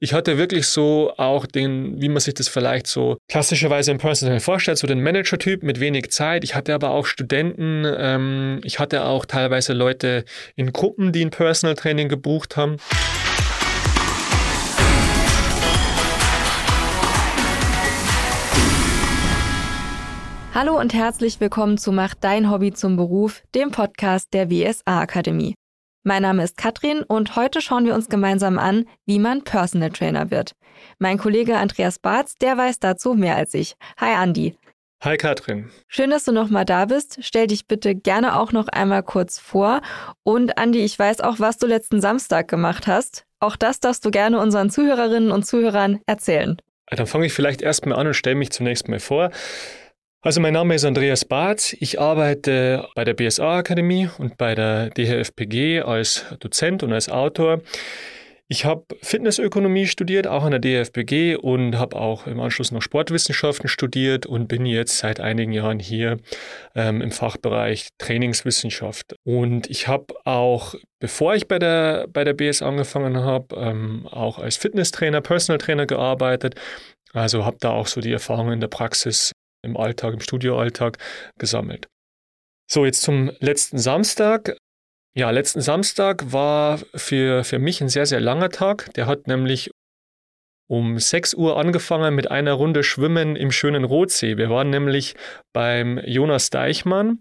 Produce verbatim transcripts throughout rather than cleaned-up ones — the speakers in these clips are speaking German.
Ich hatte wirklich so auch den, wie man sich das vielleicht so klassischerweise im Personal Training vorstellt, so den Manager-Typ mit wenig Zeit. Ich hatte aber auch Studenten, ähm, ich hatte auch teilweise Leute in Gruppen, die ein Personal Training gebucht haben. Hallo und herzlich willkommen zu Mach dein Hobby zum Beruf, dem Podcast der W S A-Akademie. Mein Name ist Katrin und heute schauen wir uns gemeinsam an, wie man Personal Trainer wird. Mein Kollege Andreas Barz, der weiß dazu mehr als ich. Hi Andi. Hi Katrin. Schön, dass du nochmal da bist. Stell dich bitte gerne auch noch einmal kurz vor. Und Andi, ich weiß auch, was du letzten Samstag gemacht hast. Auch das darfst du gerne unseren Zuhörerinnen und Zuhörern erzählen. Dann fange ich vielleicht erstmal an und stelle mich zunächst mal vor. Also mein Name ist Andreas Barz, ich arbeite bei der B S A-Akademie und bei der D H F P G als Dozent und als Autor. Ich habe Fitnessökonomie studiert, auch an der D H F P G und habe auch im Anschluss noch Sportwissenschaften studiert und bin jetzt seit einigen Jahren hier ähm, im Fachbereich Trainingswissenschaft. Und ich habe auch, bevor ich bei der, bei der B S A angefangen habe, ähm, auch als Fitnesstrainer, Personal Trainer gearbeitet. Also habe da auch so die Erfahrungen in der Praxis im Alltag, im Studioalltag gesammelt. So, jetzt zum letzten Samstag. Ja, letzten Samstag war für, für mich ein sehr, sehr langer Tag. Der hat nämlich um sechs Uhr angefangen mit einer Runde Schwimmen im schönen Rothsee. Wir waren nämlich beim Jonas Deichmann.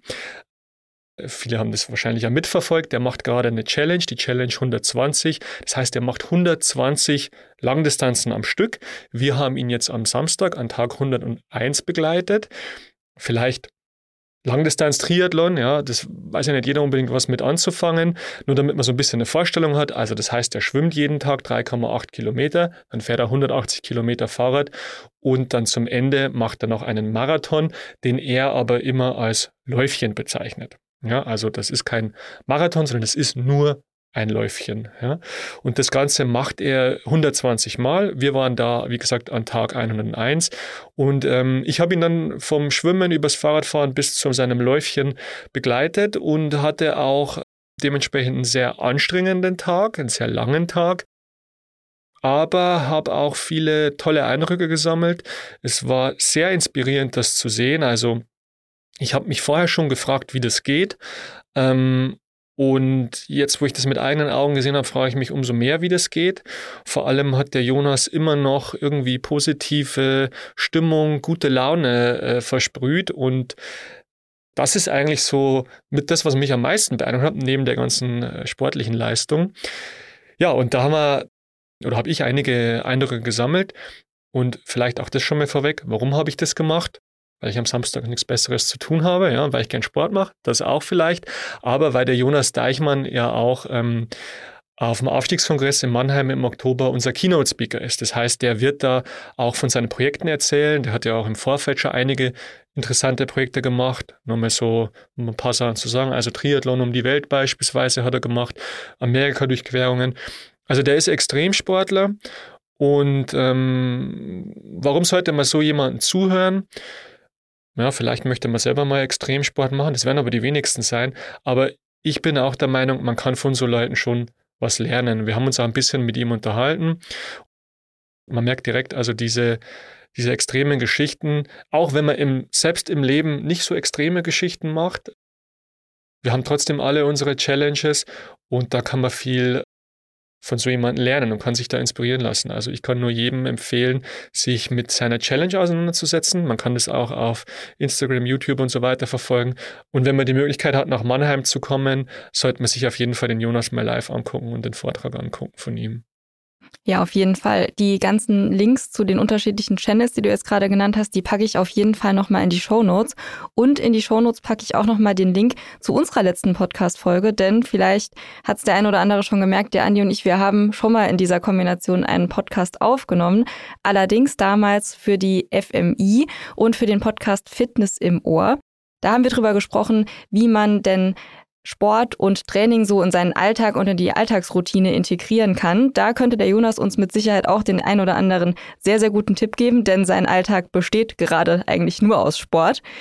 Viele haben das wahrscheinlich ja mitverfolgt. Der macht gerade eine Challenge, die Challenge hundertzwanzig. Das heißt, er macht hundertzwanzig Langdistanzen am Stück. Wir haben ihn jetzt am Samstag an Tag hunderteins begleitet. Vielleicht Langdistanz-Triathlon, ja, das weiß ja nicht jeder unbedingt was mit anzufangen, nur damit man so ein bisschen eine Vorstellung hat. Also das heißt, er schwimmt jeden Tag drei Komma acht Kilometer, dann fährt er hundertachtzig Kilometer Fahrrad und dann zum Ende macht er noch einen Marathon, den er aber immer als Läufchen bezeichnet. Ja, also das ist kein Marathon, sondern das ist nur ein Läufchen. Ja. Und das Ganze macht er hundertzwanzig Mal. Wir waren da, wie gesagt, an Tag hunderteins. Und ähm, ich habe ihn dann vom Schwimmen übers Fahrradfahren bis zu seinem Läufchen begleitet und hatte auch dementsprechend einen sehr anstrengenden Tag, einen sehr langen Tag. Aber habe auch viele tolle Eindrücke gesammelt. Es war sehr inspirierend, das zu sehen. Also ich habe mich vorher schon gefragt, wie das geht. Ähm, und jetzt, wo ich das mit eigenen Augen gesehen habe, frage ich mich umso mehr, wie das geht. Vor allem hat der Jonas immer noch irgendwie positive Stimmung, gute Laune äh, versprüht. Und das ist eigentlich so mit das, was mich am meisten beeindruckt hat, neben der ganzen äh, sportlichen Leistung. Ja, und da haben wir, oder habe ich einige Eindrücke gesammelt. Und vielleicht auch das schon mal vorweg. Warum habe ich das gemacht? Weil ich am Samstag nichts Besseres zu tun habe, ja, weil ich keinen Sport mache, das auch vielleicht, aber weil der Jonas Deichmann ja auch ähm, auf dem Aufstiegskongress in Mannheim im Oktober unser Keynote-Speaker ist. Das heißt, der wird da auch von seinen Projekten erzählen. Der hat ja auch im Vorfeld schon einige interessante Projekte gemacht. Nochmal so, um ein paar Sachen zu sagen. Also Triathlon um die Welt beispielsweise hat er gemacht, Amerika-Durchquerungen. Also der ist Extremsportler. Und ähm, warum sollte man so jemanden zuhören? Ja, vielleicht möchte man selber mal Extremsport machen, das werden aber die wenigsten sein. Aber ich bin auch der Meinung, man kann von so Leuten schon was lernen. Wir haben uns auch ein bisschen mit ihm unterhalten. Man merkt direkt also diese, diese extremen Geschichten, auch wenn man im, selbst im Leben nicht so extreme Geschichten macht. Wir haben trotzdem alle unsere Challenges und da kann man viel von so jemandem lernen und kann sich da inspirieren lassen. Also ich kann nur jedem empfehlen, sich mit seiner Challenge auseinanderzusetzen. Man kann das auch auf Instagram, YouTube und so weiter verfolgen. Und wenn man die Möglichkeit hat, nach Mannheim zu kommen, sollte man sich auf jeden Fall den Jonas mal live angucken und den Vortrag angucken von ihm. Ja, auf jeden Fall. Die ganzen Links zu den unterschiedlichen Channels, die du jetzt gerade genannt hast, die packe ich auf jeden Fall nochmal in die Shownotes. Und in die Shownotes packe ich auch nochmal den Link zu unserer letzten Podcast-Folge, denn vielleicht hat es der ein oder andere schon gemerkt, der Andi und ich, wir haben schon mal in dieser Kombination einen Podcast aufgenommen. Allerdings damals für die F M I und für den Podcast Fitness im Ohr. Da haben wir drüber gesprochen, wie man denn Sport und Training so in seinen Alltag und in die Alltagsroutine integrieren kann. Da könnte der Jonas uns mit Sicherheit auch den ein oder anderen sehr, sehr guten Tipp geben, denn sein Alltag besteht gerade eigentlich nur aus Sport.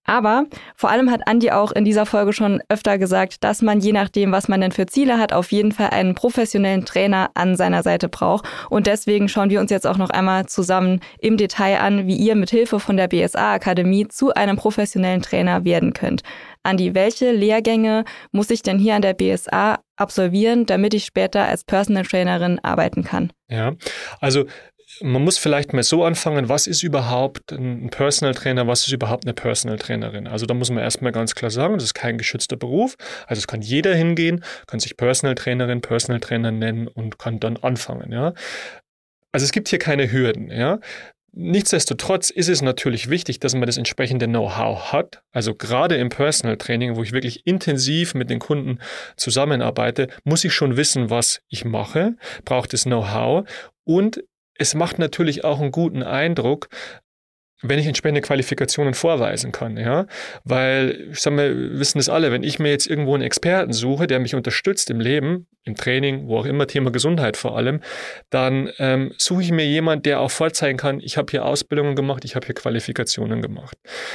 Aber vor allem hat Andi auch in dieser Folge schon öfter gesagt, dass man je nachdem, was man denn für Ziele hat, auf jeden Fall einen professionellen Trainer an seiner Seite braucht. Und deswegen schauen wir uns jetzt auch noch einmal zusammen im Detail an, wie ihr mit Hilfe von der B S A-Akademie zu einem professionellen Trainer werden könnt. Andi, welche Lehrgänge muss ich denn hier an der B S A absolvieren, damit ich später als Personal Trainerin arbeiten kann? Ja, also man muss vielleicht mal so anfangen, was ist überhaupt ein Personal Trainer, was ist überhaupt eine Personal Trainerin? Also da muss man erstmal ganz klar sagen, das ist kein geschützter Beruf. Also es kann jeder hingehen, kann sich Personal Trainerin, Personal Trainer nennen und kann dann anfangen. Ja? Also es gibt hier keine Hürden. Ja? Nichtsdestotrotz ist es natürlich wichtig, dass man das entsprechende Know-how hat. Also gerade im Personal Training, wo ich wirklich intensiv mit den Kunden zusammenarbeite, muss ich schon wissen, was ich mache, braucht es Know-how und es macht natürlich auch einen guten Eindruck, wenn ich entsprechende Qualifikationen vorweisen kann, ja, weil, ich sag mal, wir wissen das alle, wenn ich mir jetzt irgendwo einen Experten suche, der mich unterstützt im Leben, im Training, wo auch immer, Thema Gesundheit vor allem, dann ähm, suche ich mir jemanden, der auch vorzeigen kann, ich habe hier Ausbildungen gemacht, ich habe hier Qualifikationen gemacht.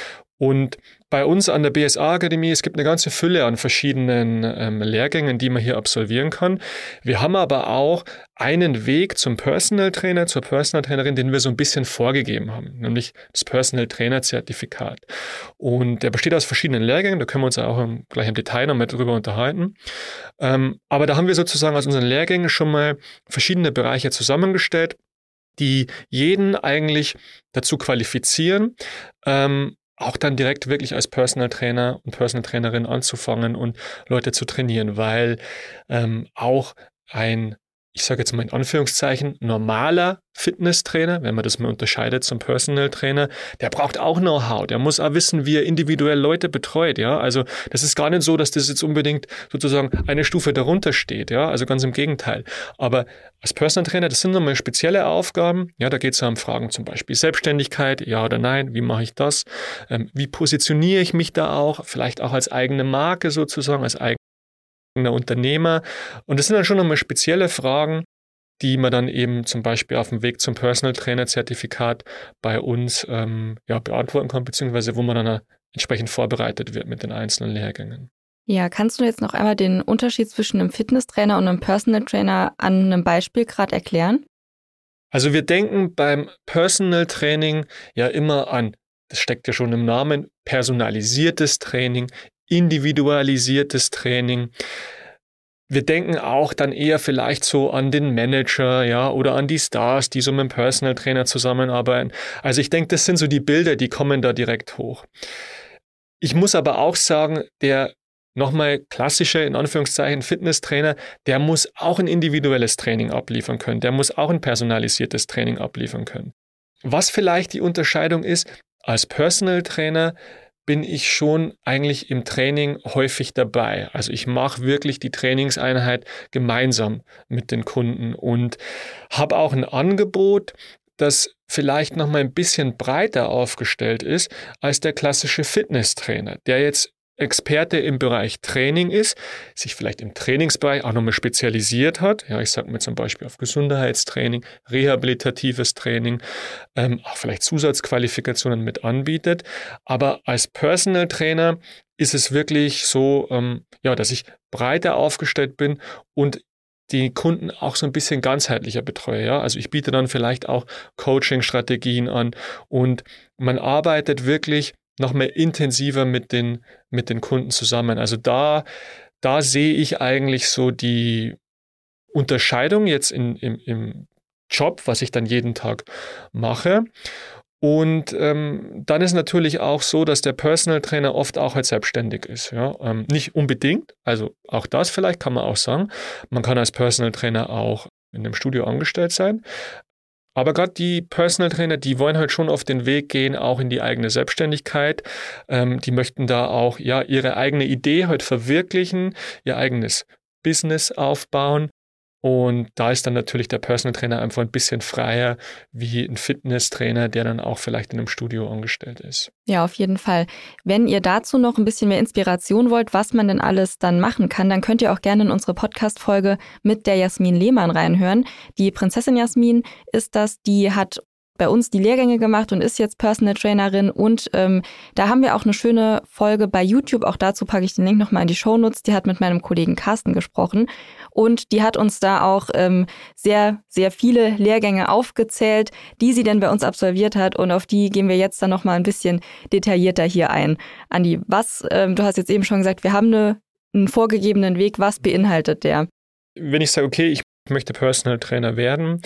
Und bei uns an der B S A-Akademie, es gibt eine ganze Fülle an verschiedenen ähm, Lehrgängen, die man hier absolvieren kann. Wir haben aber auch einen Weg zum Personal Trainer, zur Personal Trainerin, den wir so ein bisschen vorgegeben haben, nämlich das Personal Trainer Zertifikat. Und der besteht aus verschiedenen Lehrgängen, da können wir uns auch im, gleich im Detail noch mal drüber unterhalten. Ähm, aber da haben wir sozusagen aus unseren Lehrgängen schon mal verschiedene Bereiche zusammengestellt, die jeden eigentlich dazu qualifizieren, ähm, auch dann direkt wirklich als Personal Trainer und Personal Trainerin anzufangen und Leute zu trainieren, weil ähm, auch ein, ich sage jetzt mal in Anführungszeichen, normaler Fitnesstrainer, wenn man das mal unterscheidet zum Personal Trainer, der braucht auch Know-how, der muss auch wissen, wie er individuell Leute betreut, ja, also das ist gar nicht so, dass das jetzt unbedingt sozusagen eine Stufe darunter steht, ja, also ganz im Gegenteil, aber als Personal Trainer, das sind nochmal spezielle Aufgaben, ja, da geht es ja um Fragen zum Beispiel Selbstständigkeit, ja oder nein, wie mache ich das, ähm, wie positioniere ich mich da auch, vielleicht auch als eigene Marke sozusagen, als eigener Unternehmer und das sind dann schon nochmal spezielle Fragen, die man dann eben zum Beispiel auf dem Weg zum Personal Trainer Zertifikat bei uns ähm, ja, beantworten kann, beziehungsweise wo man dann entsprechend vorbereitet wird mit den einzelnen Lehrgängen. Ja, kannst du jetzt noch einmal den Unterschied zwischen einem Fitnesstrainer und einem Personal Trainer an einem Beispiel gerade erklären? Also wir denken beim Personal Training ja immer an, das steckt ja schon im Namen, personalisiertes Training, individualisiertes Training. Wir denken auch dann eher vielleicht so an den Manager, ja, oder an die Stars, die so mit dem Personal Trainer zusammenarbeiten. Also ich denke, das sind so die Bilder, die kommen da direkt hoch. Ich muss aber auch sagen, der nochmal klassische, in Anführungszeichen, Fitnesstrainer, der muss auch ein individuelles Training abliefern können. Der muss auch ein personalisiertes Training abliefern können. Was vielleicht die Unterscheidung ist, als Personal Trainer bin ich schon eigentlich im Training häufig dabei. Also ich mache wirklich die Trainingseinheit gemeinsam mit den Kunden und habe auch ein Angebot, das vielleicht noch mal ein bisschen breiter aufgestellt ist als der klassische Fitnesstrainer, der jetzt Experte im Bereich Training ist, sich vielleicht im Trainingsbereich auch nochmal spezialisiert hat. Ja, ich sage mir zum Beispiel auf Gesundheitstraining, rehabilitatives Training, ähm, auch vielleicht Zusatzqualifikationen mit anbietet. Aber als Personal Trainer ist es wirklich so, ähm, ja, dass ich breiter aufgestellt bin und die Kunden auch so ein bisschen ganzheitlicher betreue. Ja? Also ich biete dann vielleicht auch Coaching-Strategien an und man arbeitet wirklich noch mehr intensiver mit den, mit den Kunden zusammen. Also da, da sehe ich eigentlich so die Unterscheidung jetzt in, im, im Job, was ich dann jeden Tag mache. Und ähm, dann ist natürlich auch so, dass der Personal Trainer oft auch halt selbstständig ist. Ja? Ähm, nicht unbedingt, also auch das vielleicht kann man auch sagen. Man kann als Personal Trainer auch in einem Studio angestellt sein. Aber gerade die Personal Trainer, die wollen halt schon auf den Weg gehen, auch in die eigene Selbstständigkeit. Ähm, die möchten da auch ja ihre eigene Idee halt verwirklichen, ihr eigenes Business aufbauen. Und da ist dann natürlich der Personal Trainer einfach ein bisschen freier wie ein Fitnesstrainer, der dann auch vielleicht in einem Studio angestellt ist. Ja, auf jeden Fall. Wenn ihr dazu noch ein bisschen mehr Inspiration wollt, was man denn alles dann machen kann, dann könnt ihr auch gerne in unsere Podcast-Folge mit der Jasmin Lehmann reinhören. Die Prinzessin Jasmin ist das, die hat bei uns die Lehrgänge gemacht und ist jetzt Personal Trainerin. Und ähm, da haben wir auch eine schöne Folge bei YouTube. Auch dazu packe ich den Link nochmal in die Shownotes. Die hat mit meinem Kollegen Carsten gesprochen. Und die hat uns da auch ähm, sehr, sehr viele Lehrgänge aufgezählt, die sie denn bei uns absolviert hat. Und auf die gehen wir jetzt dann nochmal ein bisschen detaillierter hier ein. Andi, was, ähm, du hast jetzt eben schon gesagt, wir haben eine, einen vorgegebenen Weg. Was beinhaltet der? Wenn ich sage, okay, ich möchte Personal Trainer werden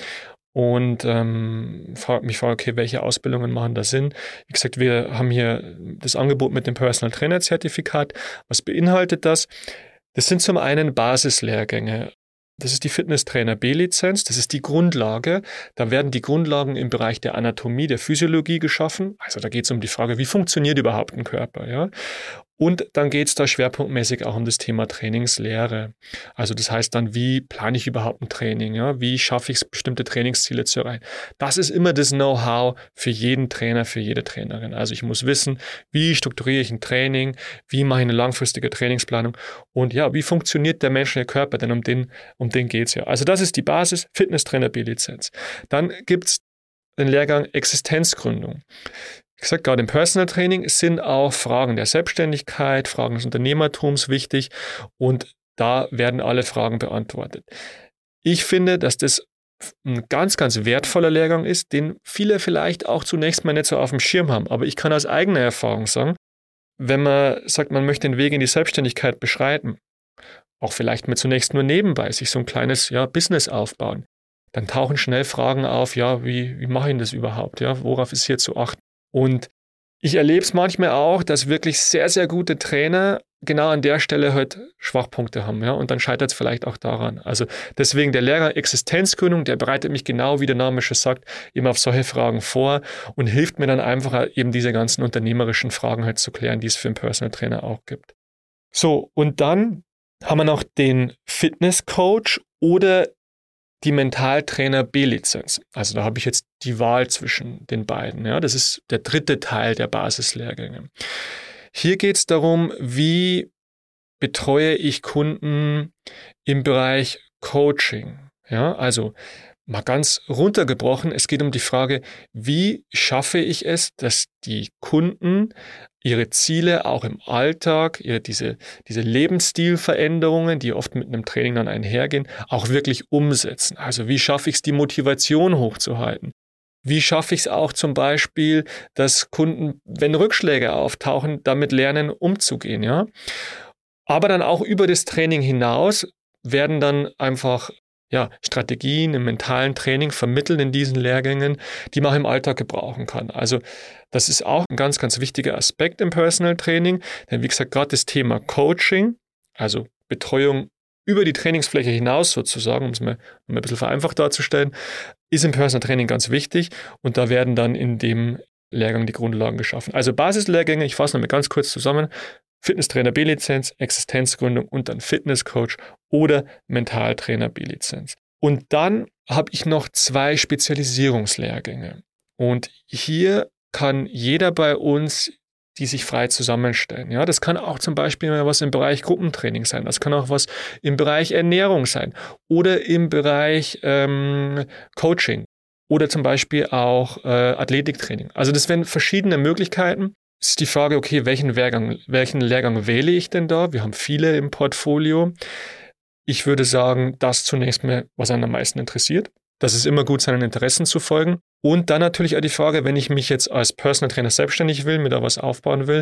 und ähm, frag, mich frage, okay, welche Ausbildungen machen da Sinn? Wie gesagt, wir haben hier das Angebot mit dem Personal Trainer Zertifikat. Was beinhaltet das? Das sind zum einen Basislehrgänge. Das ist die Fitnesstrainer B-Lizenz, das ist die Grundlage. Da werden die Grundlagen im Bereich der Anatomie, der Physiologie geschaffen. Also da geht es um die Frage, wie funktioniert überhaupt ein Körper, ja? Und dann geht es da schwerpunktmäßig auch um das Thema Trainingslehre. Also das heißt dann, wie plane ich überhaupt ein Training? Ja? Wie schaffe ich es, bestimmte Trainingsziele zu erreichen? Das ist immer das Know-how für jeden Trainer, für jede Trainerin. Also ich muss wissen, wie strukturiere ich ein Training, wie mache ich eine langfristige Trainingsplanung und ja, wie funktioniert der menschliche Körper? Denn um den, um den geht es ja. Also das ist die Basis, Fitnesstrainer B-Lizenz. Dann gibt es den Lehrgang Existenzgründung. Wie gesagt, gerade im Personal Training sind auch Fragen der Selbstständigkeit, Fragen des Unternehmertums wichtig und da werden alle Fragen beantwortet. Ich finde, dass das ein ganz, ganz wertvoller Lehrgang ist, den viele vielleicht auch zunächst mal nicht so auf dem Schirm haben. Aber ich kann aus eigener Erfahrung sagen, wenn man sagt, man möchte den Weg in die Selbstständigkeit beschreiten, auch vielleicht mal zunächst nur nebenbei sich so ein kleines ja, Business aufbauen, dann tauchen schnell Fragen auf, ja, wie, wie mache ich das überhaupt? Ja, worauf ist hier zu achten? Und ich erlebe es manchmal auch, dass wirklich sehr, sehr gute Trainer genau an der Stelle halt Schwachpunkte haben. Ja? Und dann scheitert es vielleicht auch daran. Also deswegen der Lehrgang Existenzgründung, der bereitet mich genau, wie der Name schon sagt, eben auf solche Fragen vor und hilft mir dann einfach eben diese ganzen unternehmerischen Fragen halt zu klären, die es für einen Personal Trainer auch gibt. So, und dann haben wir noch den Fitnesscoach oder die Mentaltrainer B-Lizenz. Also da habe ich jetzt die Wahl zwischen den beiden. Ja, das ist der dritte Teil der Basislehrgänge. Hier geht es darum, wie betreue ich Kunden im Bereich Coaching. Ja, also mal ganz runtergebrochen, es geht um die Frage, wie schaffe ich es, dass die Kunden ihre Ziele auch im Alltag, ihre, diese, diese Lebensstilveränderungen, die oft mit einem Training dann einhergehen, auch wirklich umsetzen. Also wie schaffe ich es, die Motivation hochzuhalten? Wie schaffe ich es auch zum Beispiel, dass Kunden, wenn Rückschläge auftauchen, damit lernen, umzugehen? Ja? Aber dann auch über das Training hinaus werden dann einfach ja, Strategien im mentalen Training vermittelt in diesen Lehrgängen, die man auch im Alltag gebrauchen kann. Also das ist auch ein ganz, ganz wichtiger Aspekt im Personal Training, denn wie gesagt, gerade das Thema Coaching, also Betreuung über die Trainingsfläche hinaus sozusagen, um es mal, um ein bisschen vereinfacht darzustellen, ist im Personal Training ganz wichtig und da werden dann in dem Lehrgang die Grundlagen geschaffen. Also Basislehrgänge, ich fasse nochmal ganz kurz zusammen, Fitnesstrainer B-Lizenz, Existenzgründung und dann Fitnesscoach oder Mentaltrainer B-Lizenz. Und dann habe ich noch zwei Spezialisierungslehrgänge. Und hier kann jeder bei uns die sich frei zusammenstellen. Ja, das kann auch zum Beispiel was im Bereich Gruppentraining sein. Das kann auch was im Bereich Ernährung sein oder im Bereich ähm, Coaching oder zum Beispiel auch äh, Athletiktraining. Also das wären verschiedene Möglichkeiten. Es ist die Frage, okay, welchen Lehrgang, welchen Lehrgang wähle ich denn da? Wir haben viele im Portfolio. Ich würde sagen, das zunächst mal, was einen am meisten interessiert. Das ist immer gut, seinen Interessen zu folgen. Und dann natürlich auch die Frage, wenn ich mich jetzt als Personal Trainer selbstständig will, mir da was aufbauen will,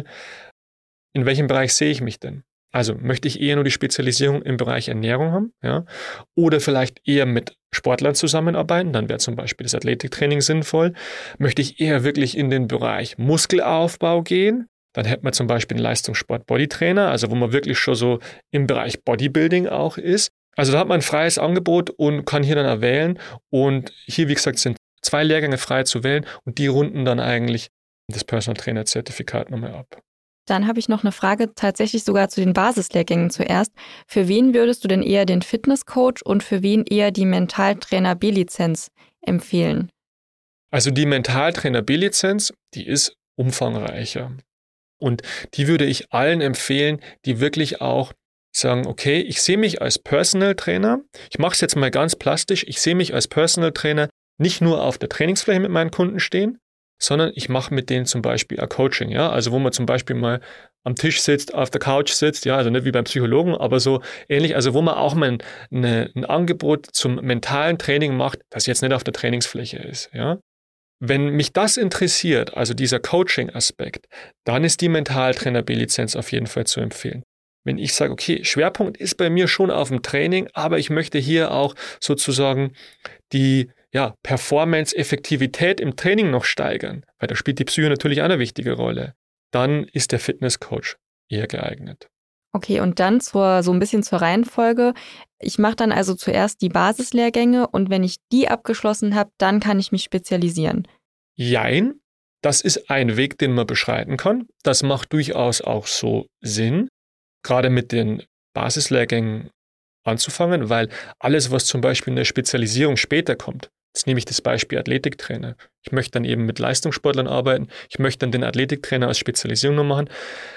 in welchem Bereich sehe ich mich denn? Also möchte ich eher nur die Spezialisierung im Bereich Ernährung haben, ja? Oder vielleicht eher mit Sportlern zusammenarbeiten, dann wäre zum Beispiel das Athletiktraining sinnvoll. Möchte ich eher wirklich in den Bereich Muskelaufbau gehen, dann hätte man zum Beispiel einen Leistungssport-Bodytrainer, also wo man wirklich schon so im Bereich Bodybuilding auch ist. Also da hat man ein freies Angebot und kann hier dann erwählen und hier, wie gesagt, sind zwei Lehrgänge frei zu wählen und die runden dann eigentlich das Personal Trainer Zertifikat nochmal ab. Dann habe ich noch eine Frage tatsächlich sogar zu den Basislehrgängen zuerst. Für wen würdest du denn eher den Fitnesscoach und für wen eher die Mentaltrainer B-Lizenz empfehlen? Also die Mentaltrainer B-Lizenz, die ist umfangreicher. Und die würde ich allen empfehlen, die wirklich auch sagen, okay, ich sehe mich als Personal Trainer, ich mache es jetzt mal ganz plastisch, ich sehe mich als Personal Trainer, nicht nur auf der Trainingsfläche mit meinen Kunden stehen, sondern ich mache mit denen zum Beispiel ein Coaching, ja, also wo man zum Beispiel mal am Tisch sitzt, auf der Couch sitzt, ja, also nicht wie beim Psychologen, aber so ähnlich, also wo man auch mal eine, ein Angebot zum mentalen Training macht, das jetzt nicht auf der Trainingsfläche ist, ja. Wenn mich das interessiert, also dieser Coaching-Aspekt, dann ist die Mentaltrainer B-Lizenz auf jeden Fall zu empfehlen. Wenn ich sage, okay, Schwerpunkt ist bei mir schon auf dem Training, aber ich möchte hier auch sozusagen die ja, Performance, Effektivität im Training noch steigern, weil da spielt die Psyche natürlich auch eine wichtige Rolle, dann ist der Fitnesscoach eher geeignet. Okay, und dann zur, so ein bisschen zur Reihenfolge. Ich mache dann also zuerst die Basislehrgänge und wenn ich die abgeschlossen habe, dann kann ich mich spezialisieren. Jein, das ist ein Weg, den man beschreiten kann. Das macht durchaus auch so Sinn, gerade mit den Basislehrgängen anzufangen, weil alles, was zum Beispiel in der Spezialisierung später kommt, jetzt nehme ich das Beispiel Athletiktrainer. Ich möchte dann eben mit Leistungssportlern arbeiten, ich möchte dann den Athletiktrainer als Spezialisierung noch machen.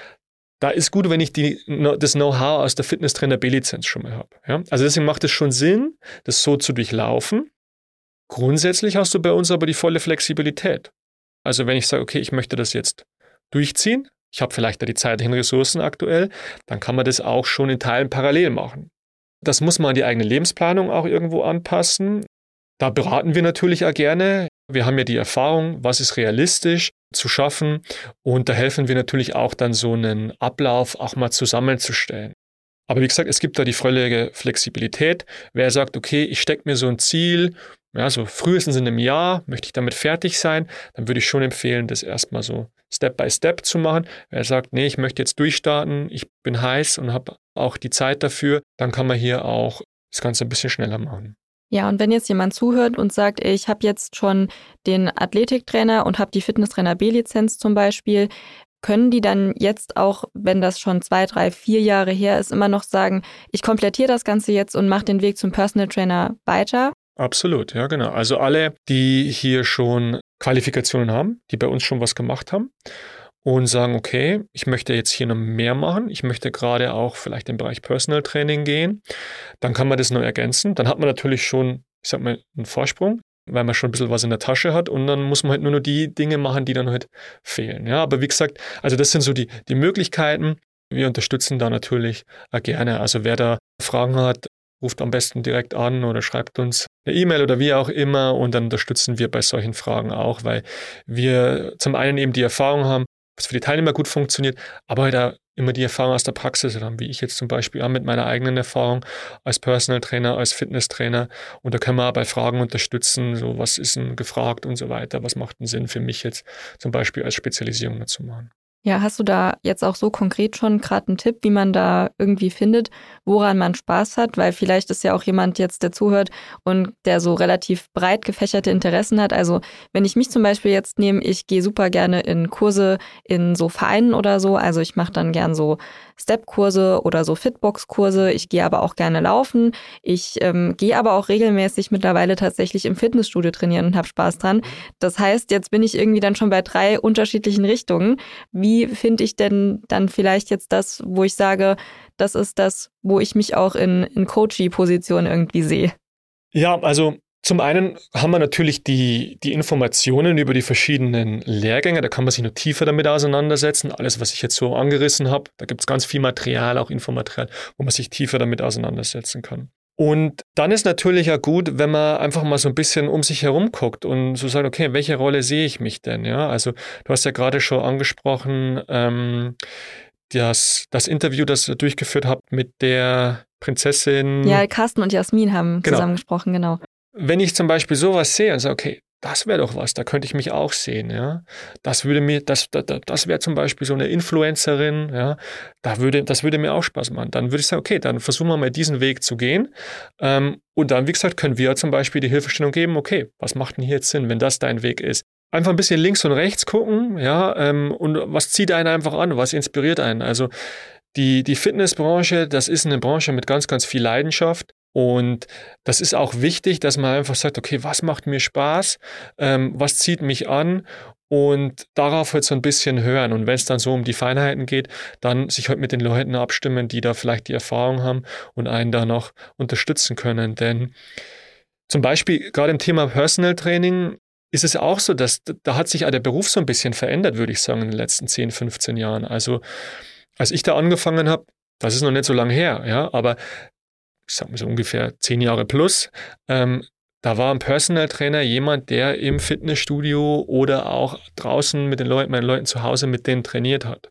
Da ist gut, wenn ich die, das Know-how aus der Fitnesstrainer B-Lizenz schon mal habe. Ja? Also deswegen macht es schon Sinn, das so zu durchlaufen. Grundsätzlich hast du bei uns aber die volle Flexibilität. Also wenn ich sage, okay, ich möchte das jetzt durchziehen, ich habe vielleicht da die zeitlichen Ressourcen aktuell, dann kann man das auch schon in Teilen parallel machen. Das muss man an die eigene Lebensplanung auch irgendwo anpassen. Da beraten wir natürlich auch gerne. Wir haben ja die Erfahrung, was ist realistisch zu schaffen und da helfen wir natürlich auch dann so einen Ablauf auch mal zusammenzustellen. Aber wie gesagt, es gibt da die völlige Flexibilität. Wer sagt, okay, ich stecke mir so ein Ziel, ja, so frühestens in einem Jahr möchte ich damit fertig sein, dann würde ich schon empfehlen, das erstmal so Step by Step zu machen. Wer sagt, nee, ich möchte jetzt durchstarten, ich bin heiß und habe auch die Zeit dafür, dann kann man hier auch das Ganze ein bisschen schneller machen. Ja, und wenn jetzt jemand zuhört und sagt, ey, ich habe jetzt schon den Athletiktrainer und habe die Fitnesstrainer B-Lizenz zum Beispiel, können die dann jetzt auch, wenn das schon zwei, drei, vier Jahre her ist, immer noch sagen, ich komplettiere das Ganze jetzt und mache den Weg zum Personal Trainer weiter? Absolut, ja genau. Also alle, die hier schon Qualifikationen haben, die bei uns schon was gemacht haben und sagen, okay, ich möchte jetzt hier noch mehr machen, ich möchte gerade auch vielleicht im Bereich Personal Training gehen, dann kann man das noch ergänzen. Dann hat man natürlich schon, ich sag mal, einen Vorsprung, weil man schon ein bisschen was in der Tasche hat und dann muss man halt nur noch die Dinge machen, die dann halt fehlen. Ja, aber wie gesagt, also das sind so die, die Möglichkeiten. Wir unterstützen da natürlich auch gerne. Also wer da Fragen hat, ruft am besten direkt an oder schreibt uns eine E-Mail oder wie auch immer und dann unterstützen wir bei solchen Fragen auch, weil wir zum einen eben die Erfahrung haben, was für die Teilnehmer gut funktioniert, aber halt auch immer die Erfahrung aus der Praxis haben, wie ich jetzt zum Beispiel auch mit meiner eigenen Erfahrung als Personal Trainer, als Fitnesstrainer und da können wir auch bei Fragen unterstützen, so was ist denn gefragt und so weiter, was macht denn Sinn für mich jetzt zum Beispiel als Spezialisierung dazu machen. Ja, hast du da jetzt auch so konkret schon gerade einen Tipp, wie man da irgendwie findet, woran man Spaß hat? Weil vielleicht ist ja auch jemand jetzt, der zuhört und der so relativ breit gefächerte Interessen hat. Also wenn ich mich zum Beispiel jetzt nehme, ich gehe super gerne in Kurse in so Vereinen oder so. Also ich mache dann gern so Step-Kurse oder so Fitbox-Kurse. Ich gehe aber auch gerne laufen. Ich ähm, gehe aber auch regelmäßig mittlerweile tatsächlich im Fitnessstudio trainieren und habe Spaß dran. Das heißt, jetzt bin ich irgendwie dann schon bei drei unterschiedlichen Richtungen. Wie Wie finde ich denn dann vielleicht jetzt das, wo ich sage, das ist das, wo ich mich auch in, in Coachee-Position irgendwie sehe? Ja, also zum einen haben wir natürlich die, die Informationen über die verschiedenen Lehrgänge, da kann man sich noch tiefer damit auseinandersetzen. Alles, was ich jetzt so angerissen habe, da gibt es ganz viel Material, auch Infomaterial, wo man sich tiefer damit auseinandersetzen kann. Und dann ist natürlich auch gut, wenn man einfach mal so ein bisschen um sich herum guckt und so sagt, okay, welche Rolle sehe ich mich denn? Ja, also du hast ja gerade schon angesprochen, ähm, das, das Interview, das ihr durchgeführt habt mit der Prinzessin. Ja, Carsten und Jasmin haben Genau. zusammen gesprochen, genau. Wenn ich zum Beispiel sowas sehe und sage, okay, das wäre doch was, da könnte ich mich auch sehen, ja. Das würde mir, das, das, das wäre zum Beispiel so eine Influencerin, ja, da würde, das würde mir auch Spaß machen. Dann würde ich sagen, okay, dann versuchen wir mal diesen Weg zu gehen. Ähm, und dann, wie gesagt, können wir zum Beispiel die Hilfestellung geben, okay, was macht denn hier jetzt Sinn, wenn das dein Weg ist? Einfach ein bisschen links und rechts gucken, ja, ähm, und was zieht einen einfach an, was inspiriert einen? Also die, die Fitnessbranche, das ist eine Branche mit ganz, ganz viel Leidenschaft. Und das ist auch wichtig, dass man einfach sagt, okay, was macht mir Spaß, ähm, was zieht mich an und darauf halt so ein bisschen hören. Und wenn es dann so um die Feinheiten geht, dann sich halt mit den Leuten abstimmen, die da vielleicht die Erfahrung haben und einen da noch unterstützen können. Denn Zum Beispiel gerade im Thema Personal Training ist es auch so, dass da hat sich auch der Beruf so ein bisschen verändert, würde ich sagen, in den letzten zehn, fünfzehn Jahren. Also als ich da angefangen habe, das ist noch nicht so lange her, ja, aber ich sag mal so ungefähr zehn Jahre plus, ähm, da war ein Personal Trainer jemand, der im Fitnessstudio oder auch draußen mit den Leuten, meinen Leuten zu Hause mit denen trainiert hat.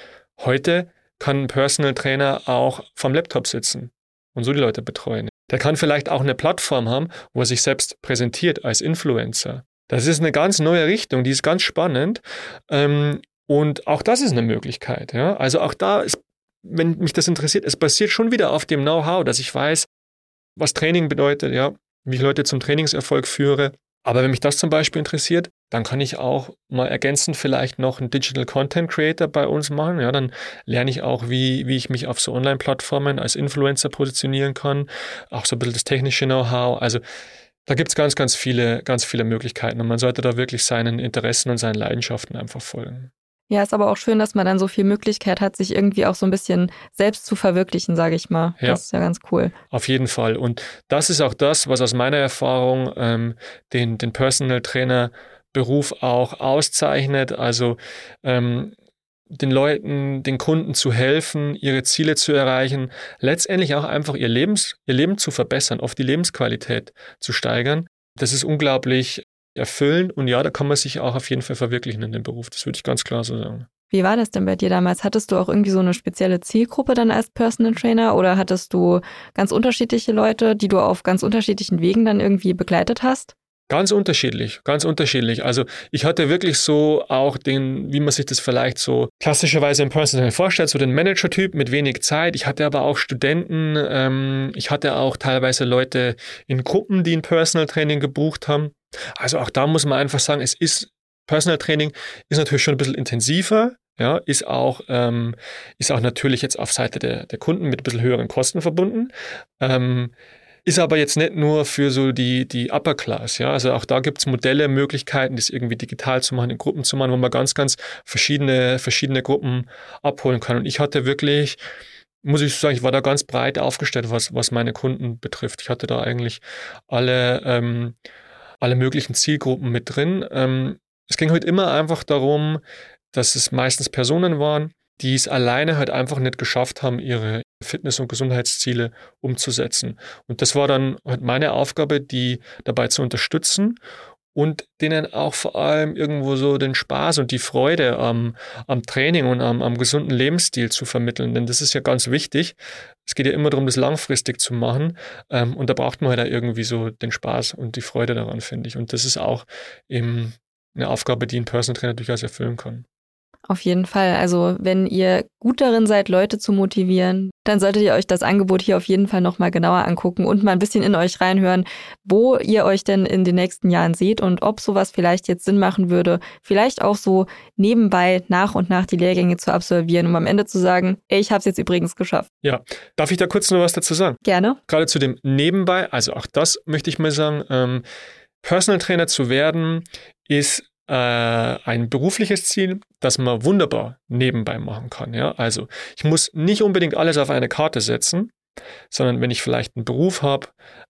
Heute kann ein Personal Trainer auch vom Laptop sitzen und so die Leute betreuen. Der kann vielleicht auch eine Plattform haben, wo er sich selbst präsentiert als Influencer. Das ist eine ganz neue Richtung, die ist ganz spannend. Ähm, und auch das ist eine Möglichkeit. Ja? Also auch da ist, wenn mich das interessiert, es basiert schon wieder auf dem Know-how, dass ich weiß, was Training bedeutet, ja, wie ich Leute zum Trainingserfolg führe. Aber wenn mich das zum Beispiel interessiert, dann kann ich auch mal ergänzend vielleicht noch einen Digital Content Creator bei uns machen. Ja, dann lerne ich auch, wie, wie ich mich auf so Online-Plattformen als Influencer positionieren kann. Auch so ein bisschen das technische Know-how. Also da gibt es ganz, ganz viele, ganz viele Möglichkeiten. Und man sollte da wirklich seinen Interessen und seinen Leidenschaften einfach folgen. Ja, ist aber auch schön, dass man dann so viel Möglichkeit hat, sich irgendwie auch so ein bisschen selbst zu verwirklichen, sage ich mal. Ja, das ist ja ganz cool. Auf jeden Fall. Und das ist auch das, was aus meiner Erfahrung ähm, den, den Personal Trainer Beruf auch auszeichnet. Also ähm, den Leuten, den Kunden zu helfen, ihre Ziele zu erreichen, letztendlich auch einfach ihr, Lebens, ihr Leben zu verbessern, oft die Lebensqualität zu steigern. Das ist unglaublich erfüllen und ja, da kann man sich auch auf jeden Fall verwirklichen in dem Beruf. Das würde ich ganz klar so sagen. Wie war das denn bei dir damals? Hattest du auch irgendwie so eine spezielle Zielgruppe dann als Personal Trainer oder hattest du ganz unterschiedliche Leute, die du auf ganz unterschiedlichen Wegen dann irgendwie begleitet hast? Ganz unterschiedlich, ganz unterschiedlich. Also ich hatte wirklich so auch den, wie man sich das vielleicht so klassischerweise im Personal Training vorstellt, so den Manager-Typ mit wenig Zeit. Ich hatte aber auch Studenten, ähm, ich hatte auch teilweise Leute in Gruppen, die ein Personal Training gebucht haben. Also auch da muss man einfach sagen, es ist, Personal Training ist natürlich schon ein bisschen intensiver, ja, ist auch, ähm, ist auch natürlich jetzt auf Seite der, der Kunden mit ein bisschen höheren Kosten verbunden. Ähm, Ist aber jetzt nicht nur für so die, die Upper Class, ja. Also auch da gibt es Modelle, Möglichkeiten, das irgendwie digital zu machen, in Gruppen zu machen, wo man ganz, ganz verschiedene, verschiedene Gruppen abholen kann. Und ich hatte wirklich, muss ich sagen, ich war da ganz breit aufgestellt, was, was meine Kunden betrifft. Ich hatte da eigentlich alle, ähm, alle möglichen Zielgruppen mit drin. Ähm, es ging halt immer einfach darum, dass es meistens Personen waren, die es alleine halt einfach nicht geschafft haben, ihre Fitness- und Gesundheitsziele umzusetzen. Und das war dann halt meine Aufgabe, die dabei zu unterstützen und denen auch vor allem irgendwo so den Spaß und die Freude am, am Training und am, am gesunden Lebensstil zu vermitteln. Denn das ist ja ganz wichtig. Es geht ja immer darum, das langfristig zu machen. Ähm, und da braucht man halt auch irgendwie so den Spaß und die Freude daran, finde ich. Und das ist auch eben eine Aufgabe, die ein Personal Trainer durchaus erfüllen kann. Auf jeden Fall. Also wenn ihr gut darin seid, Leute zu motivieren, dann solltet ihr euch das Angebot hier auf jeden Fall nochmal genauer angucken und mal ein bisschen in euch reinhören, wo ihr euch denn in den nächsten Jahren seht und ob sowas vielleicht jetzt Sinn machen würde, vielleicht auch so nebenbei nach und nach die Lehrgänge zu absolvieren, um am Ende zu sagen, ey, ich habe es jetzt übrigens geschafft. Ja, darf ich da kurz noch was dazu sagen? Gerne. Gerade zu dem Nebenbei, also auch das möchte ich mal sagen, ähm, Personal Trainer zu werden ist äh, ein berufliches Ziel, das man wunderbar nebenbei machen kann. Ja? Also ich muss nicht unbedingt alles auf eine Karte setzen, sondern wenn ich vielleicht einen Beruf habe,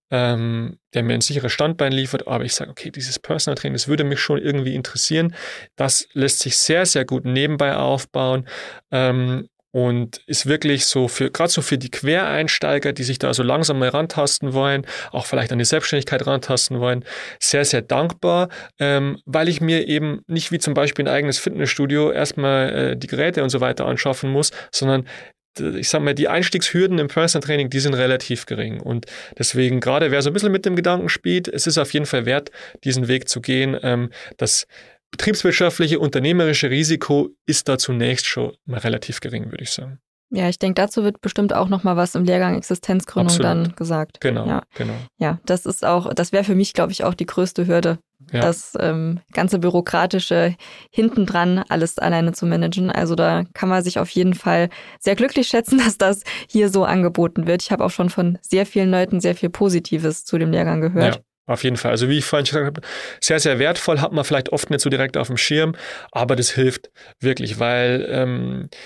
ähm, der mir ein sicheres Standbein liefert, aber ich sage, okay, dieses Personal Training, das würde mich schon irgendwie interessieren, das lässt sich sehr, sehr gut nebenbei aufbauen. Ähm, Und ist wirklich so für, gerade so für die Quereinsteiger, die sich da so langsam mal rantasten wollen, auch vielleicht an die Selbstständigkeit rantasten wollen, sehr, sehr dankbar, ähm, weil ich mir eben nicht wie zum Beispiel ein eigenes Fitnessstudio erstmal äh, die Geräte und so weiter anschaffen muss, sondern ich sag mal, die Einstiegshürden im Personal Training, die sind relativ gering. Und deswegen, gerade wer so ein bisschen mit dem Gedanken spielt, es ist auf jeden Fall wert, diesen Weg zu gehen, ähm, das betriebswirtschaftliche, unternehmerische Risiko ist da zunächst schon mal relativ gering, würde ich sagen. Ja, ich denke, dazu wird bestimmt auch noch mal was im Lehrgang Existenzgründung Absolut. Dann gesagt. Genau, ja. genau. Ja, das ist auch, das wäre für mich, glaube ich, auch die größte Hürde, ja. das ähm, ganze Bürokratische hintendran alles alleine zu managen. Also da kann man sich auf jeden Fall sehr glücklich schätzen, dass das hier so angeboten wird. Ich habe auch schon von sehr vielen Leuten sehr viel Positives zu dem Lehrgang gehört. Ja. Auf jeden Fall. Also wie ich vorhin schon gesagt habe, sehr, sehr wertvoll, hat man vielleicht oft nicht so direkt auf dem Schirm, aber das hilft wirklich, weil ähm,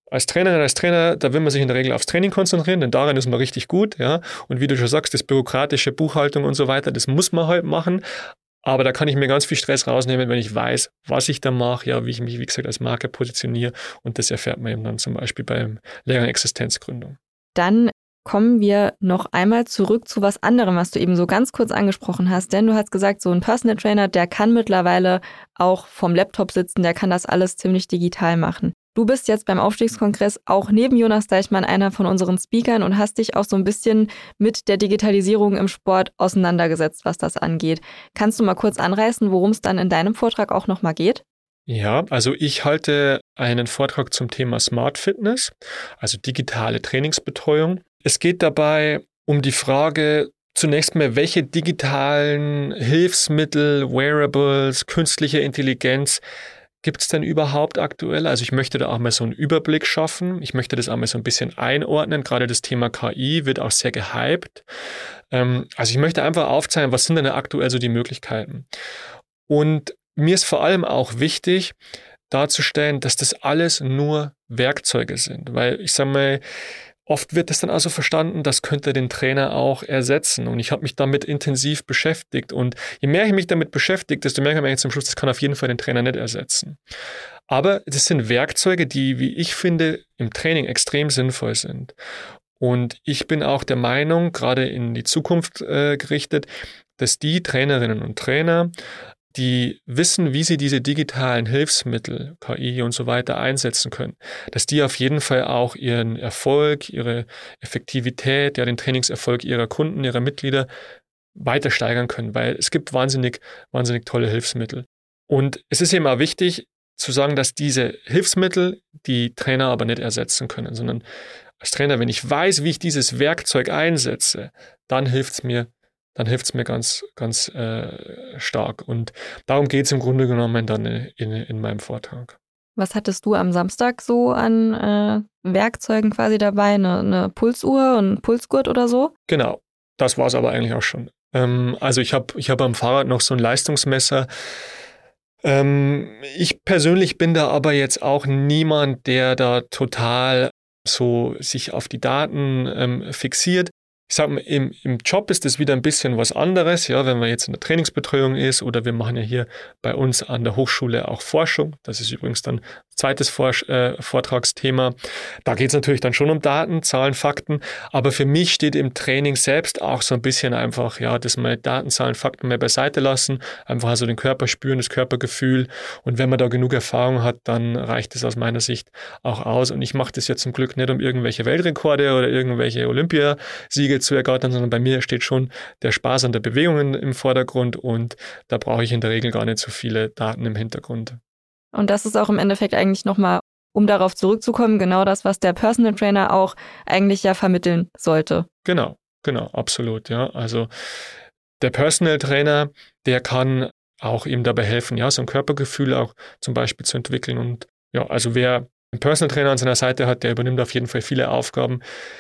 Als Trainerin, als Trainer, da will man sich in der Regel aufs Training konzentrieren, denn darin ist man richtig gut. Ja? Und wie du schon sagst, das bürokratische Buchhaltung und so weiter, das muss man halt machen. Aber da kann ich mir ganz viel Stress rausnehmen, wenn ich weiß, was ich da mache, ja, wie ich mich, wie gesagt, als Marke positioniere. Und das erfährt man eben dann zum Beispiel beim Lehrgang Existenzgründung. Dann kommen wir noch einmal zurück zu was anderem, was du eben so ganz kurz angesprochen hast. Denn du hast gesagt, so ein Personal Trainer, der kann mittlerweile auch vom Laptop sitzen, der kann das alles ziemlich digital machen. Du bist jetzt beim Aufstiegskongress auch neben Jonas Deichmann einer von unseren Speakern und hast dich auch so ein bisschen mit der Digitalisierung im Sport auseinandergesetzt, was das angeht. Kannst du mal kurz anreißen, worum es dann in deinem Vortrag auch nochmal geht? Ja, also ich halte einen Vortrag zum Thema Smart Fitness, also digitale Trainingsbetreuung. Es geht dabei um die Frage, zunächst mal, welche digitalen Hilfsmittel, Wearables, künstliche Intelligenz gibt es denn überhaupt aktuell? Also ich möchte da auch mal so einen Überblick schaffen. Ich möchte das auch mal so ein bisschen einordnen. Gerade das Thema K I wird auch sehr gehypt. Ähm, also ich möchte einfach aufzeigen, was sind denn aktuell so die Möglichkeiten. Und mir ist vor allem auch wichtig, darzustellen, dass das alles nur Werkzeuge sind. Weil ich sage mal, oft wird das dann also verstanden, das könnte den Trainer auch ersetzen. Und ich habe mich damit intensiv beschäftigt. Und je mehr ich mich damit beschäftige, desto mehr merke ich zum Schluss, das kann auf jeden Fall den Trainer nicht ersetzen. Aber das sind Werkzeuge, die, wie ich finde, im Training extrem sinnvoll sind. Und ich bin auch der Meinung, gerade in die Zukunft äh, gerichtet, dass die Trainerinnen und Trainer, die wissen, wie sie diese digitalen Hilfsmittel, K I und so weiter einsetzen können, dass die auf jeden Fall auch ihren Erfolg, ihre Effektivität, ja, den Trainingserfolg ihrer Kunden, ihrer Mitglieder weiter steigern können, weil es gibt wahnsinnig, wahnsinnig tolle Hilfsmittel. Und es ist eben auch wichtig zu sagen, dass diese Hilfsmittel die Trainer aber nicht ersetzen können, sondern als Trainer, wenn ich weiß, wie ich dieses Werkzeug einsetze, dann hilft es mir dann hilft es mir ganz, ganz äh, stark. Und darum geht es im Grunde genommen dann in, in meinem Vortrag. Was hattest du am Samstag so an äh, Werkzeugen quasi dabei? Eine, eine Pulsuhr und ein Pulsgurt oder so? Genau, das war es aber eigentlich auch schon. Ähm, also ich habe ich hab am Fahrrad noch so ein Leistungsmesser. Ähm, ich persönlich bin da aber jetzt auch niemand, der da total so sich auf die Daten ähm, fixiert. Ich sage mal, im, im Job ist das wieder ein bisschen was anderes, ja, wenn man jetzt in der Trainingsbetreuung ist oder wir machen ja hier bei uns an der Hochschule auch Forschung. Das ist übrigens dann zweites Vor- äh, Vortragsthema. Da geht es natürlich dann schon um Daten, Zahlen, Fakten, aber für mich steht im Training selbst auch so ein bisschen einfach, ja, dass man Daten, Zahlen, Fakten mehr beiseite lassen, einfach also den Körper spüren, das Körpergefühl und wenn man da genug Erfahrung hat, dann reicht es aus meiner Sicht auch aus und ich mache das ja zum Glück nicht um irgendwelche Weltrekorde oder irgendwelche Olympiasiege zu ergattern, sondern bei mir steht schon der Spaß an der Bewegung im Vordergrund und da brauche ich in der Regel gar nicht so viele Daten im Hintergrund. Und das ist auch im Endeffekt eigentlich nochmal, um darauf zurückzukommen, genau das, was der Personal Trainer auch eigentlich ja vermitteln sollte. Genau, genau, absolut, ja. Also der Personal Trainer, der kann auch ihm dabei helfen, ja, so ein Körpergefühl auch zum Beispiel zu entwickeln und ja, also wer einen Personal Trainer an seiner Seite hat, der übernimmt auf jeden Fall viele Aufgaben,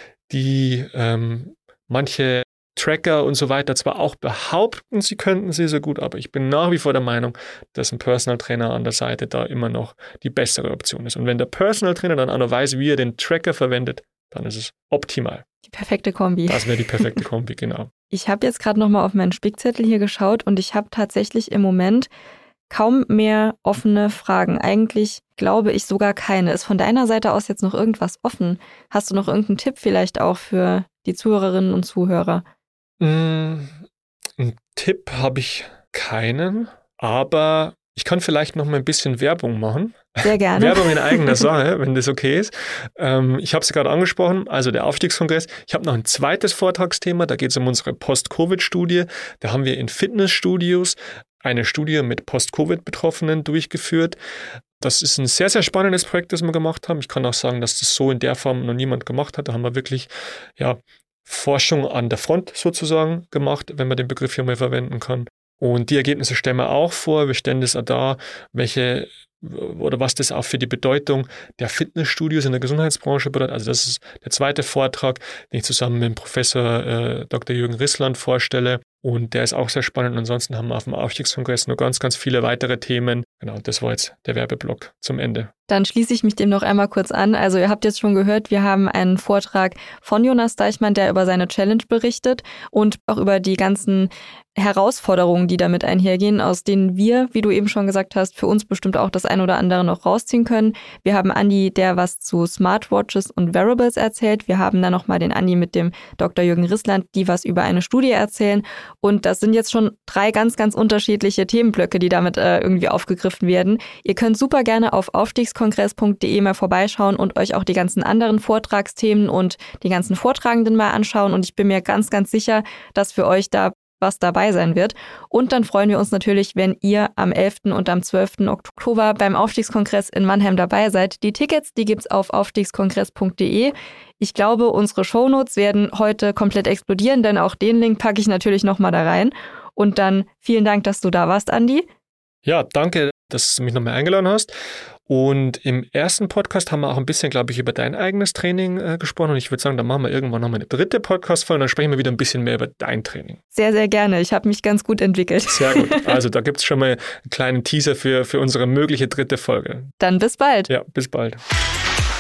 die ähm, manche Tracker und so weiter zwar auch behaupten, sie könnten sie so gut, aber ich bin nach wie vor der Meinung, dass ein Personal Trainer an der Seite da immer noch die bessere Option ist. Und wenn der Personal Trainer dann auch noch weiß, wie er den Tracker verwendet, dann ist es optimal. Die perfekte Kombi. Das wäre die perfekte Kombi, genau. Ich habe jetzt gerade nochmal auf meinen Spickzettel hier geschaut und ich habe tatsächlich im Moment kaum mehr offene Fragen. Eigentlich glaube ich sogar keine. Ist von deiner Seite aus jetzt noch irgendwas offen? Hast du noch irgendeinen Tipp vielleicht auch für die Zuhörerinnen und Zuhörer? Mm, einen Tipp habe ich keinen, aber ich kann vielleicht noch mal ein bisschen Werbung machen. Sehr gerne. Werbung in eigener Sache, wenn das okay ist. Ähm, ich habe es gerade angesprochen, also der Aufstiegskongress. Ich habe noch ein zweites Vortragsthema, da geht es um unsere Post-Covid-Studie. Da haben wir in Fitnessstudios eine Studie mit Post-Covid-Betroffenen durchgeführt. Das ist ein sehr, sehr spannendes Projekt, das wir gemacht haben. Ich kann auch sagen, dass das so in der Form noch niemand gemacht hat. Da haben wir wirklich ja, Forschung an der Front sozusagen gemacht, wenn man den Begriff hier mal verwenden kann. Und die Ergebnisse stellen wir auch vor. Wir stellen das auch dar, welche oder was das auch für die Bedeutung der Fitnessstudios in der Gesundheitsbranche bedeutet. Also das ist der zweite Vortrag, den ich zusammen mit dem Professor äh, Doktor Jürgen Rissland vorstelle. Und der ist auch sehr spannend. Ansonsten haben wir auf dem Aufstiegskongress noch ganz, ganz viele weitere Themen. Genau, das war jetzt der Werbeblock zum Ende. Dann schließe ich mich dem noch einmal kurz an. Also ihr habt jetzt schon gehört, wir haben einen Vortrag von Jonas Deichmann, der über seine Challenge berichtet und auch über die ganzen Herausforderungen, die damit einhergehen, aus denen wir, wie du eben schon gesagt hast, für uns bestimmt auch das ein oder andere noch rausziehen können. Wir haben Andi, der was zu Smartwatches und Wearables erzählt. Wir haben dann nochmal den Andi mit dem Doktor Jürgen Rissland, die was über eine Studie erzählen. Und das sind jetzt schon drei ganz, ganz unterschiedliche Themenblöcke, die damit äh, irgendwie aufgegriffen werden. Ihr könnt super gerne auf aufstiegskongress punkt de mal vorbeischauen und euch auch die ganzen anderen Vortragsthemen und die ganzen Vortragenden mal anschauen. Und ich bin mir ganz, ganz sicher, dass für euch da was dabei sein wird. Und dann freuen wir uns natürlich, wenn ihr am elften und am zwölften Oktober beim Aufstiegskongress in Mannheim dabei seid. Die Tickets, die gibt's auf aufstiegskongress punkt de. Ich glaube, unsere Shownotes werden heute komplett explodieren, denn auch den Link packe ich natürlich nochmal da rein. Und dann vielen Dank, dass du da warst, Andi. Ja, danke, dass du mich nochmal eingeladen hast. Und im ersten Podcast haben wir auch ein bisschen, glaube ich, über dein eigenes Training äh, gesprochen. Und ich würde sagen, dann machen wir irgendwann nochmal eine dritte Podcast-Folge und dann sprechen wir wieder ein bisschen mehr über dein Training. Sehr, sehr gerne. Ich habe mich ganz gut entwickelt. Sehr gut. Also da gibt es schon mal einen kleinen Teaser für, für unsere mögliche dritte Folge. Dann bis bald. Ja, bis bald.